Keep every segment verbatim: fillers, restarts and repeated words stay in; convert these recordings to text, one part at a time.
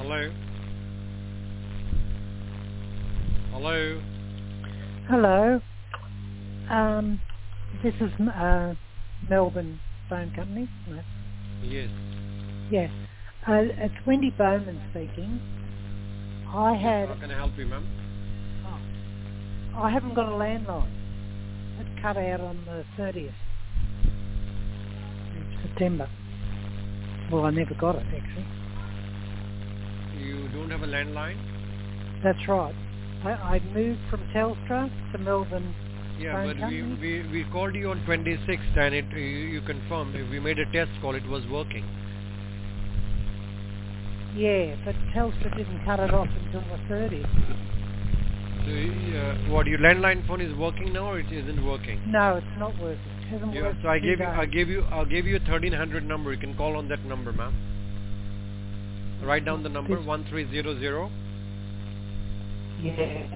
Hello? Hello? Hello. Um, this is uh, Melbourne Phone Company. No. Yes. Yes. Uh, it's Wendy Bowman speaking. I Yes, had. how can I help you, ma'am? Oh, I haven't got a landline. It cut out on the thirtieth of September. Well, I never got it actually. You don't have a landline? That's right. I, I moved from Telstra to Melbourne Yeah, Phone but we, Company. we we called you on twenty-sixth and it you, you confirmed. We made a test call. It was working. Yeah, but Telstra didn't cut it off until the thirtieth. So, uh, what, your landline phone is working now or it isn't working? No, it's not working. It hasn't Yeah, worked so I for two gave you, I days. gave you, I'll give you a thirteen hundred number. You can call on that number, ma'am. Write down the number, This- one three zero zero, Yeah.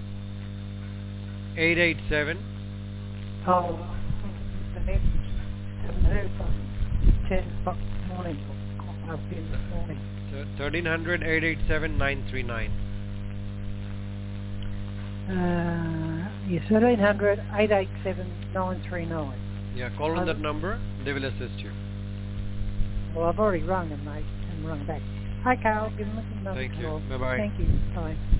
eight eight seven. Oh, the message. Haven't heard from him. ten o'clock this morning. Up in this morning. So thirteen hundred, eight eight seven, nine three nine. Uh, yeah, thirteen hundred, eight eight seven, nine three nine. Yeah, call on Um, that number. They will assist you. Well, I've already rung them, mate, and rung back. Okay, I'll give them a number. Thank you. call. Bye-bye. Thank you. Bye.